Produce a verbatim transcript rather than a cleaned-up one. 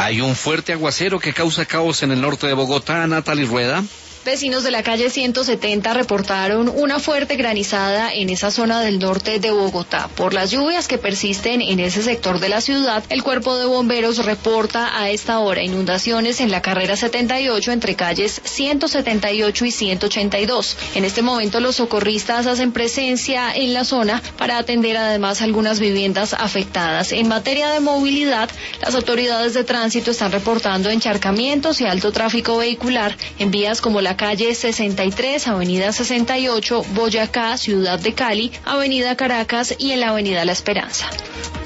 Hay un fuerte aguacero que causa caos en el norte de Bogotá. Natalie Rueda. Vecinos de la calle ciento setenta reportaron una fuerte granizada en esa zona del norte de Bogotá. Por las lluvias que persisten en ese sector de la ciudad, el Cuerpo de Bomberos reporta a esta hora inundaciones en la carrera setenta y ocho entre calles ciento setenta y ocho y ciento ochenta y dos. En este momento los socorristas hacen presencia en la zona para atender además algunas viviendas afectadas. En materia de movilidad, las autoridades de tránsito están reportando encharcamientos y alto tráfico vehicular en vías como la calle sesenta y tres, avenida sesenta y ocho, Boyacá, Ciudad de Cali, avenida Caracas y en la avenida La Esperanza.